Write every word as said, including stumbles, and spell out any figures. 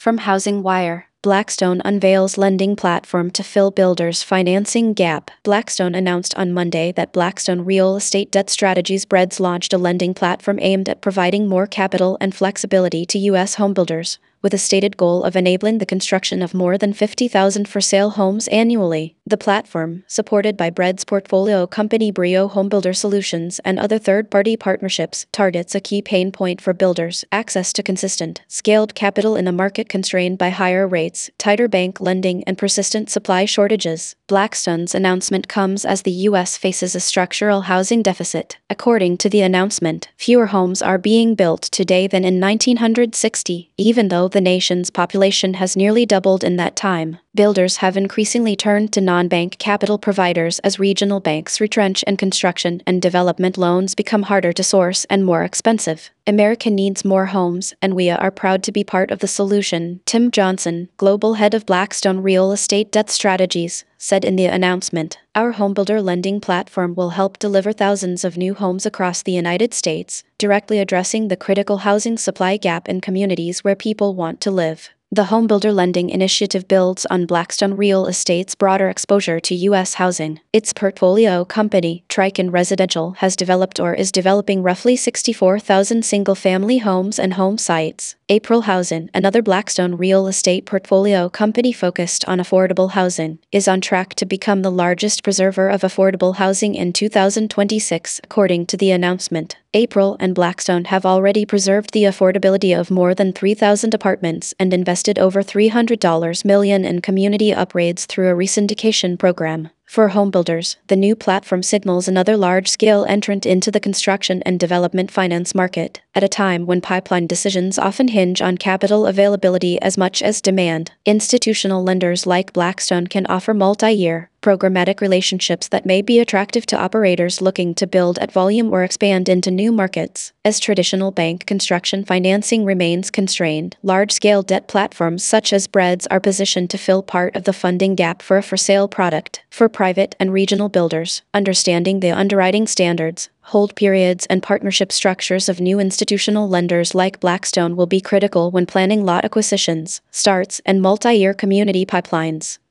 From Housing Wire, Blackstone unveils lending platform to fill builders' financing gap. Blackstone announced on Monday that Blackstone Real Estate Debt Strategies B R E D S launched a lending platform aimed at providing more capital and flexibility to U S homebuilders, with a stated goal of enabling the construction of more than fifty thousand for-sale homes annually. The platform, supported by B R E D S portfolio company Brio Homebuilder Solutions and other third-party partnerships, targets a key pain point for builders: access to consistent, scaled capital in a market constrained by higher rates, tighter bank lending, and persistent supply shortages. Blackstone's announcement comes as the U S faces a structural housing deficit. According to the announcement, fewer homes are being built today than in nineteen sixty, even though the nation's population has nearly doubled in that time. Builders have increasingly turned to non-bank capital providers as regional banks retrench and construction and development loans become harder to source and more expensive. America needs more homes, and we are proud to be part of the solution, Tim Johnson, global head of Blackstone Real Estate Debt Strategies, said in the announcement. Our homebuilder lending platform will help deliver thousands of new homes across the United States, directly addressing the critical housing supply gap in communities where people want to live. The Homebuilder Lending Initiative builds on Blackstone Real Estate's broader exposure to U S housing. Its portfolio company, Trican Residential, has developed or is developing roughly sixty-four thousand single-family homes and home sites. April Housing, another Blackstone Real Estate portfolio company focused on affordable housing, is on track to become the largest preserver of affordable housing in two thousand twenty-six, according to the announcement. April and Blackstone have already preserved the affordability of more than three thousand apartments and invested over three hundred million dollars in community upgrades through a resyndication program. For homebuilders, the new platform signals another large-scale entrant into the construction and development finance market, at a time when pipeline decisions often hinge on capital availability as much as demand. Institutional lenders like Blackstone can offer multi-year, programmatic relationships that may be attractive to operators looking to build at volume or expand into new markets. As traditional bank construction financing remains constrained, large-scale debt platforms such as B R E D S are positioned to fill part of the funding gap for a for-sale product. For private and regional builders, understanding the underwriting standards, hold periods, and partnership structures of new institutional lenders like Blackstone will be critical when planning lot acquisitions, starts, and multi-year community pipelines.